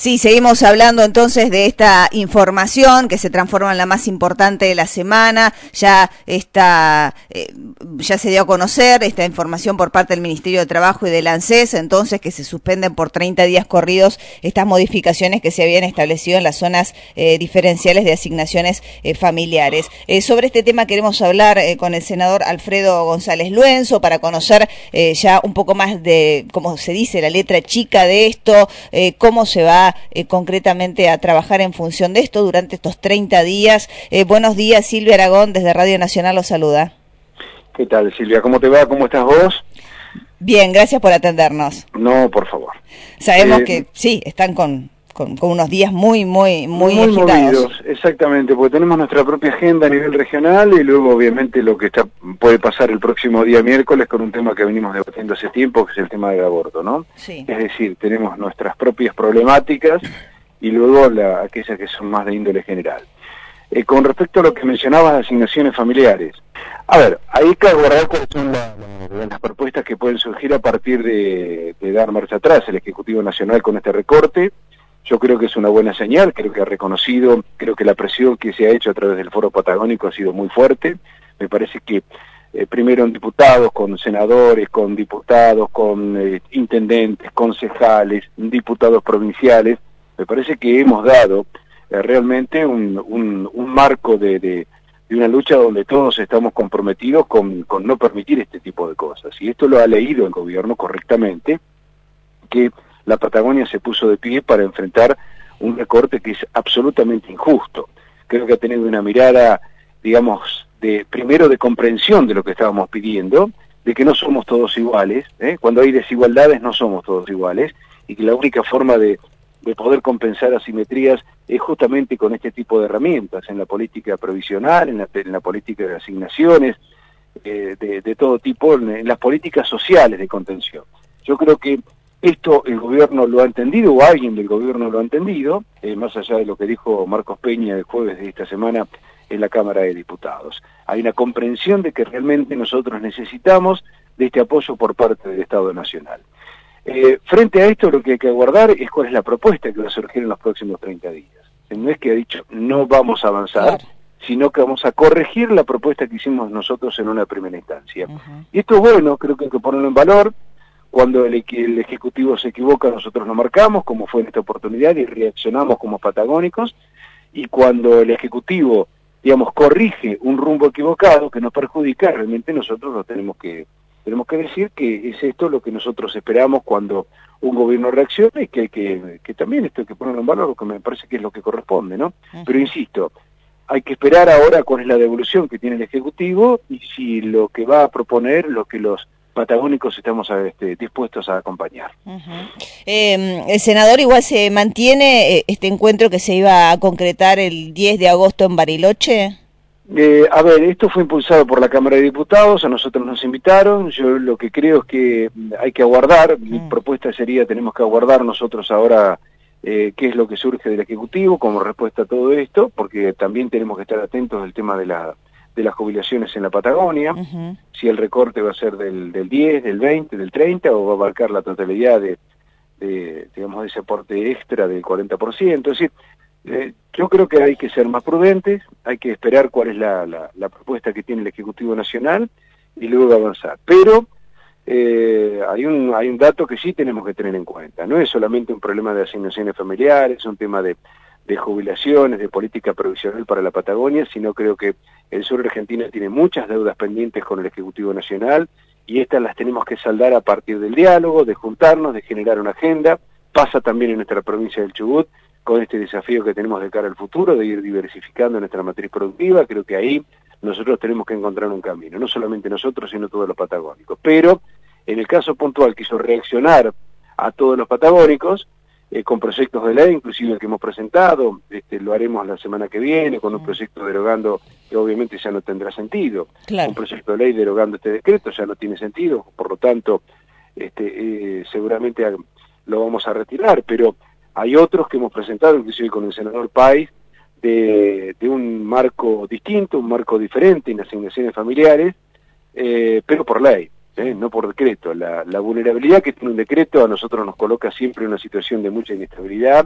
Sí, seguimos hablando entonces de esta información que se transforma en la más importante de la semana. Ya se dio a conocer esta información por parte del Ministerio de Trabajo y del ANSES, entonces que se suspenden por 30 días corridos estas modificaciones que se habían establecido en las zonas diferenciales de asignaciones familiares. Sobre este tema queremos hablar con el senador Alfredo González Luenzo para conocer ya un poco más de, como se dice, la letra chica de esto, cómo se va concretamente a trabajar en función de esto durante estos 30 días. Buenos días, Silvia Aragón, desde Radio Nacional los saluda. ¿Qué tal, Silvia? ¿Cómo te va? ¿Cómo estás vos? Bien, gracias por atendernos. No, por favor. Sabemos que sí, están con unos días muy agitados. Movidos, exactamente, porque tenemos nuestra propia agenda a nivel regional y luego obviamente lo que puede pasar el próximo día miércoles con un tema que venimos debatiendo hace tiempo, que es el tema del aborto, ¿no? Sí. Es decir, tenemos nuestras propias problemáticas y luego aquellas que son más de índole general. Con respecto a lo que mencionabas de asignaciones familiares, a ver, hay que abordar cuáles son las propuestas que pueden surgir a partir de dar marcha atrás el Ejecutivo Nacional con este recorte. Yo creo que es una buena señal, creo que ha reconocido, creo que la presión que se ha hecho a través del Foro Patagónico ha sido muy fuerte. Me parece que primero en diputados, con senadores, con diputados, con intendentes, concejales, diputados provinciales, me parece que hemos dado realmente un marco de una lucha donde todos estamos comprometidos con no permitir este tipo de cosas. Y esto lo ha leído el gobierno correctamente, que la Patagonia se puso de pie para enfrentar un recorte que es absolutamente injusto. Creo que ha tenido una mirada, digamos, primero de comprensión de lo que estábamos pidiendo, de que no somos todos iguales, cuando hay desigualdades no somos todos iguales, y que la única forma de poder compensar asimetrías es justamente con este tipo de herramientas, en la política provisional, en la política de asignaciones, de todo tipo, en las políticas sociales de contención. Yo creo que esto el gobierno lo ha entendido, o alguien del gobierno lo ha entendido, más allá de lo que dijo Marcos Peña el jueves de esta semana en la Cámara de Diputados. Hay una comprensión de que realmente nosotros necesitamos de este apoyo por parte del Estado Nacional. Frente a esto, lo que hay que aguardar es cuál es la propuesta que va a surgir en los próximos 30 días. No es que ha dicho no vamos a avanzar, claro, sino que vamos a corregir la propuesta que hicimos nosotros en una primera instancia. Y esto es bueno, creo que hay que ponerlo en valor. Cuando el Ejecutivo se equivoca, nosotros lo marcamos, como fue en esta oportunidad, y reaccionamos como patagónicos, y cuando el Ejecutivo, digamos, corrige un rumbo equivocado que nos perjudica, realmente nosotros lo tenemos que decir que es esto lo que nosotros esperamos cuando un gobierno reacciona, y que también esto hay que ponerlo en valor, que me parece que es lo que corresponde, ¿no? Pero insisto, hay que esperar ahora cuál es la devolución que tiene el Ejecutivo, y si lo que va a proponer, lo que los patagónicos estamos dispuestos a acompañar. El senador igual se mantiene este encuentro que se iba a concretar el 10 de agosto en Bariloche. A ver, esto fue impulsado por la Cámara de Diputados, a nosotros nos invitaron, yo lo que creo es que hay que aguardar, mi propuesta sería, tenemos que aguardar nosotros ahora qué es lo que surge del Ejecutivo como respuesta a todo esto, porque también tenemos que estar atentos al tema de las jubilaciones en la Patagonia, si el recorte va a ser del 10, del 20, del 30, o va a abarcar la totalidad de ese aporte extra del 40%, es decir, yo creo que hay que ser más prudentes, hay que esperar cuál es la propuesta que tiene el Ejecutivo Nacional y luego avanzar. Pero hay un dato que sí tenemos que tener en cuenta, no es solamente un problema de asignaciones familiares, es un tema de jubilaciones, de política provisional para la Patagonia, sino creo que el sur argentino tiene muchas deudas pendientes con el Ejecutivo Nacional y estas las tenemos que saldar a partir del diálogo, de juntarnos, de generar una agenda. Pasa también en nuestra provincia del Chubut con este desafío que tenemos de cara al futuro, de ir diversificando nuestra matriz productiva. Creo que ahí nosotros tenemos que encontrar un camino, no solamente nosotros, sino todos los patagónicos. Pero en el caso puntual que hizo reaccionar a todos los patagónicos, con proyectos de ley, inclusive el que hemos presentado, lo haremos la semana que viene, con un proyecto derogando, que obviamente ya no tendrá sentido. Claro. Un proyecto de ley derogando este decreto ya no tiene sentido, por lo tanto, seguramente lo vamos a retirar, pero hay otros que hemos presentado, inclusive con el senador Páez, de un marco distinto, un marco diferente en asignaciones familiares, pero por ley. No por decreto. La vulnerabilidad que tiene un decreto a nosotros nos coloca siempre en una situación de mucha inestabilidad,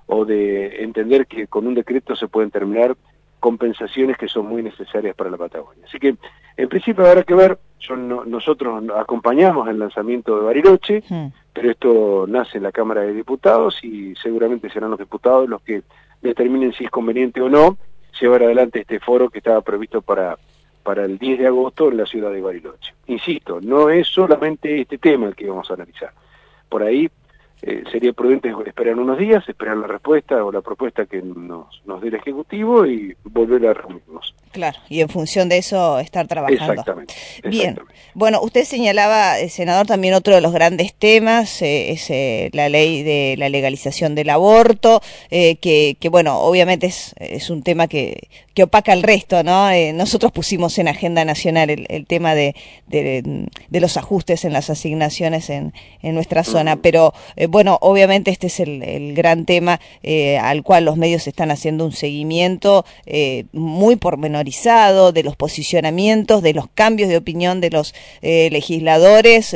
o de entender que con un decreto se pueden terminar compensaciones que son muy necesarias para la Patagonia. Así que, en principio habrá que ver, nosotros acompañamos el lanzamiento de Bariloche, pero esto nace en la Cámara de Diputados y seguramente serán los diputados los que determinen si es conveniente o no llevar adelante este foro que estaba previsto para el 10 de agosto en la ciudad de Bariloche. Insisto, no es solamente este tema el que vamos a analizar. Por ahí sería prudente esperar unos días, esperar la respuesta o la propuesta que nos dé el Ejecutivo y volver a reunirnos. Claro, y en función de eso estar trabajando. Exactamente. Bien, bueno, usted señalaba, senador, también otro de los grandes temas es la ley de la legalización del aborto, que bueno, obviamente es un tema que opaca el resto, ¿no? Nosotros pusimos en agenda nacional el tema de los ajustes en las asignaciones en nuestra zona, pero bueno, obviamente este es el gran tema al cual los medios están haciendo un seguimiento muy pormenorizado de los posicionamientos, de los cambios de opinión de los legisladores,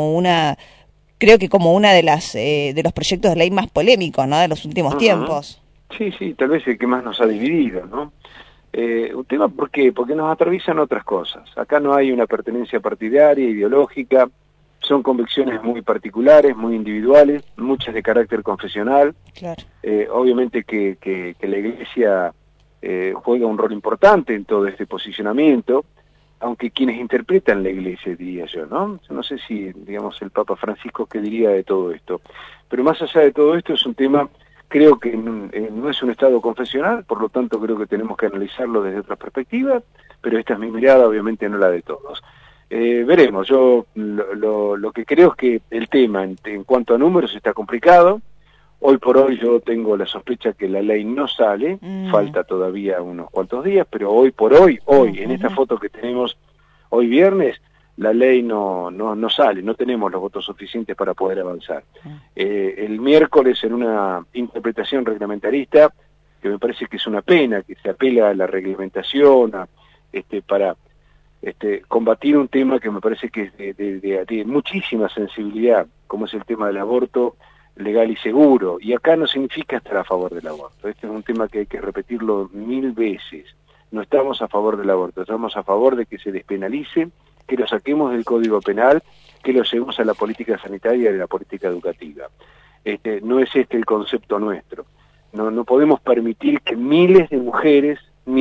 creo que como una de los proyectos de ley más polémicos, ¿no?, de los últimos tiempos. Sí, tal vez el que más nos ha dividido, ¿no? Un tema, ¿por qué? Porque nos atraviesan otras cosas. Acá no hay una pertenencia partidaria, ideológica, son convicciones muy particulares, muy individuales, muchas de carácter confesional. Claro. Obviamente que la Iglesia juega un rol importante en todo este posicionamiento, aunque quienes interpretan la Iglesia, diría yo, ¿no? Yo no sé si, digamos, el Papa Francisco qué diría de todo esto, pero más allá de todo esto es un tema, creo que no es un estado confesional, por lo tanto creo que tenemos que analizarlo desde otra perspectiva, pero esta es mi mirada, obviamente no la de todos. Veremos, yo lo que creo es que el tema en cuanto a números está complicado. Hoy por hoy yo tengo la sospecha que la ley no sale, falta todavía unos cuantos días, pero hoy por hoy, en esta foto que tenemos hoy viernes, la ley no sale, no tenemos los votos suficientes para poder avanzar. El miércoles, en una interpretación reglamentarista, que me parece que es una pena, que se apela a la reglamentación para combatir un tema que me parece que es de muchísima sensibilidad, como es el tema del aborto legal y seguro, y acá no significa estar a favor del aborto. Este es un tema que hay que repetirlo 1000 veces. No estamos a favor del aborto, estamos a favor de que se despenalice, que lo saquemos del Código Penal, que lo llevemos a la política sanitaria y a la política educativa. No es este el concepto nuestro. No podemos permitir que miles de mujeres,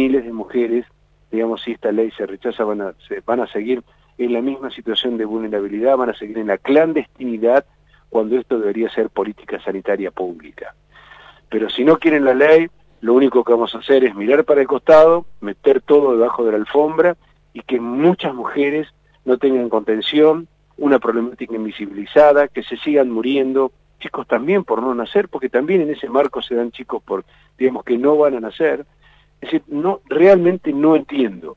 digamos, si esta ley se rechaza, van a seguir en la misma situación de vulnerabilidad, van a seguir en la clandestinidad, cuando esto debería ser política sanitaria pública. Pero si no quieren la ley, lo único que vamos a hacer es mirar para el costado, meter todo debajo de la alfombra y que muchas mujeres no tengan contención, una problemática invisibilizada, que se sigan muriendo, chicos también por no nacer, porque también en ese marco se dan chicos digamos, que no van a nacer. Es decir, realmente no entiendo.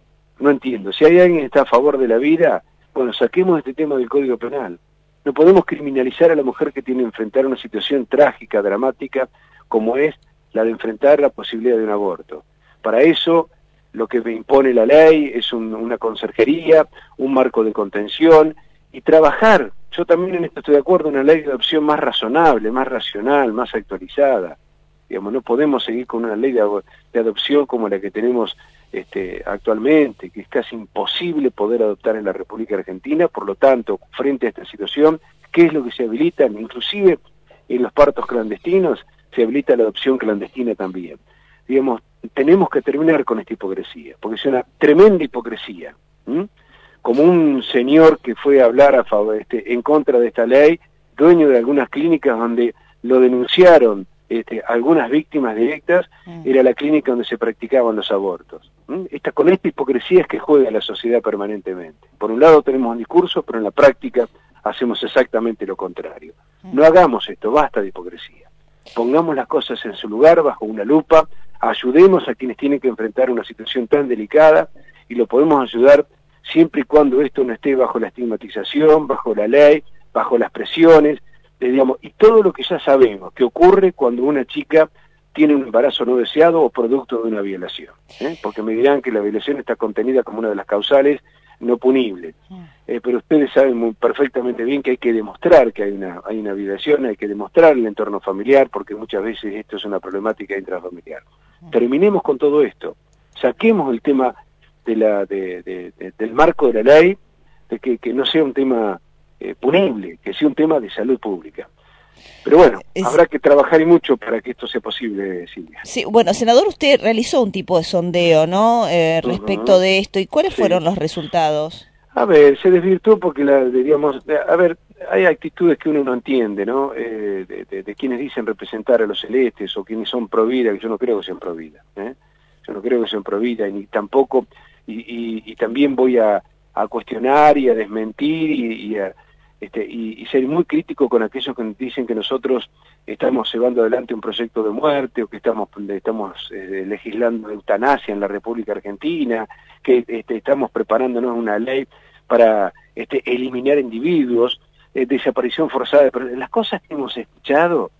Si hay alguien que está a favor de la vida, bueno, saquemos este tema del Código Penal. No podemos criminalizar a la mujer que tiene que enfrentar una situación trágica, dramática, como es la de enfrentar la posibilidad de un aborto. Para eso, lo que me impone la ley es una conserjería, un marco de contención, y trabajar, yo también en esto estoy de acuerdo, una ley de adopción más razonable, más racional, más actualizada. Digamos, no podemos seguir con una ley de adopción como la que tenemos actualmente, que es casi imposible poder adoptar en la República Argentina. Por lo tanto, frente a esta situación, ¿qué es lo que se habilita? Inclusive en los partos clandestinos se habilita la adopción clandestina también. Digamos, tenemos que terminar con esta hipocresía, porque es una tremenda hipocresía. Como un señor que fue a hablar en contra de esta ley, dueño de algunas clínicas donde lo denunciaron algunas víctimas directas, era la clínica donde se practicaban los abortos. Con esta hipocresía es que juega la sociedad permanentemente. Por un lado tenemos un discurso, pero en la práctica hacemos exactamente lo contrario. No hagamos esto, basta de hipocresía. Pongamos las cosas en su lugar, bajo una lupa, ayudemos a quienes tienen que enfrentar una situación tan delicada, y lo podemos ayudar siempre y cuando esto no esté bajo la estigmatización, bajo la ley, bajo las presiones, digamos, y todo lo que ya sabemos que ocurre cuando una chica tiene un embarazo no deseado o producto de una violación. Porque me dirán que la violación está contenida como una de las causales no punibles. Pero ustedes saben perfectamente bien que hay que demostrar que hay una violación, hay que demostrar el entorno familiar, porque muchas veces esto es una problemática intrafamiliar. Terminemos con todo esto, saquemos el tema del marco de la ley, de que no sea un tema punible, que sea un tema de salud pública. Pero bueno, habrá que trabajar y mucho para que esto sea posible, Silvia. Sí, bueno, senador, usted realizó un tipo de sondeo, ¿no? Respecto de esto, ¿y cuáles fueron los resultados? A ver, se desvirtuó porque, hay actitudes que uno no entiende, ¿no? De quienes dicen representar a los celestes o quienes son pro vida, que yo no creo que sean pro vida, Yo no creo que sean pro vida, ni tampoco, y también voy a cuestionar y a desmentir y ser muy crítico con aquellos que dicen que nosotros estamos llevando adelante un proyecto de muerte o que estamos legislando eutanasia en la República Argentina, que estamos preparándonos una ley para eliminar individuos, desaparición forzada. Pero las cosas que hemos escuchado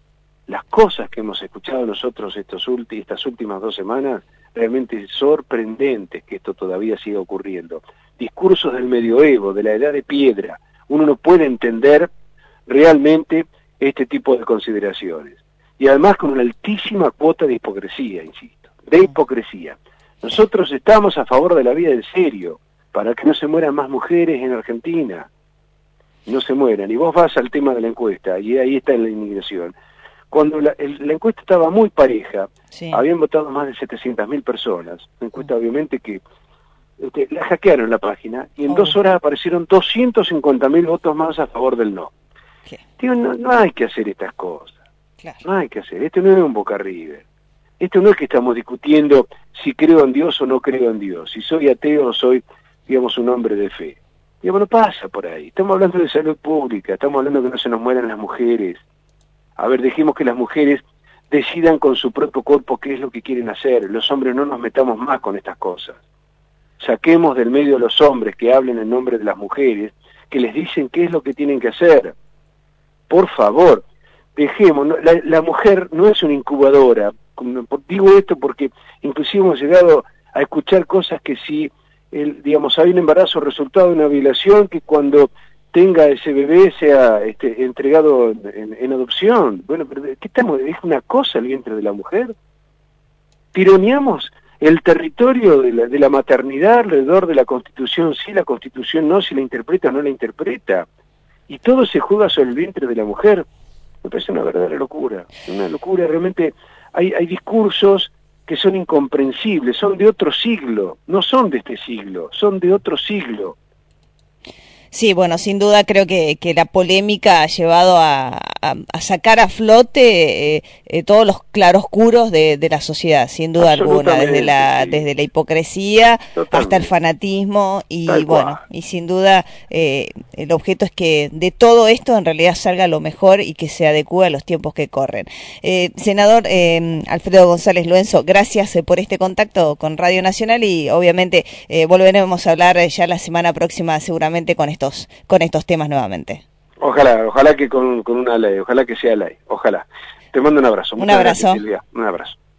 nosotros estas últimas 2 semanas, realmente sorprendentes que esto todavía siga ocurriendo. Discursos del medioevo, de la edad de piedra. Uno no puede entender realmente este tipo de consideraciones. Y además con una altísima cuota de hipocresía, insisto, de hipocresía. Nosotros estamos a favor de la vida en serio, para que no se mueran más mujeres en Argentina. No se mueran. Y vos vas al tema de la encuesta, y ahí está la indignación. Cuando la encuesta estaba muy pareja, habían votado más de 700.000 personas. Una encuesta obviamente que la hackearon la página y en 2 horas aparecieron 250.000 votos más a favor del no. Digo, no hay que hacer estas cosas. No hay que hacer. Esto no es un Boca River. Esto no es que estamos discutiendo si creo en Dios o no creo en Dios, si soy ateo o soy, digamos, un hombre de fe. Digamos, no pasa por ahí. Estamos hablando de salud pública, estamos hablando de que no se nos mueran las mujeres. A ver, dejemos que las mujeres decidan con su propio cuerpo qué es lo que quieren hacer. Los hombres no nos metamos más con estas cosas. Saquemos del medio a los hombres que hablen en nombre de las mujeres, que les dicen qué es lo que tienen que hacer. Por favor, dejemos, la mujer no es una incubadora. Digo esto porque inclusive hemos llegado a escuchar cosas que si, hay un embarazo resultado de una violación, que cuando tenga ese bebé sea entregado en adopción. Bueno, pero ¿qué estamos? ¿Es una cosa el vientre de la mujer? ¿Tironeamos el territorio de la maternidad alrededor de la Constitución? Sí, la Constitución no, si la interpreta o no la interpreta. Y todo se juega sobre el vientre de la mujer. Me parece una verdadera locura. Una locura, realmente. Hay discursos que son incomprensibles, son de otro siglo, no son de este siglo, son de otro siglo. Sí, bueno, sin duda creo que la polémica ha llevado a sacar a flote todos los claroscuros de la sociedad, sin duda alguna, desde la hipocresía hasta el fanatismo y sin duda el objeto es que de todo esto en realidad salga lo mejor y que se adecue a los tiempos que corren. Senador Alfredo González Luenzo, gracias por este contacto con Radio Nacional y obviamente volveremos a hablar ya la semana próxima seguramente con estos temas nuevamente. Ojalá que con una ley, ojalá que sea ley, ojalá. Te mando un abrazo. Un abrazo. Gracias, Silvia. Un abrazo.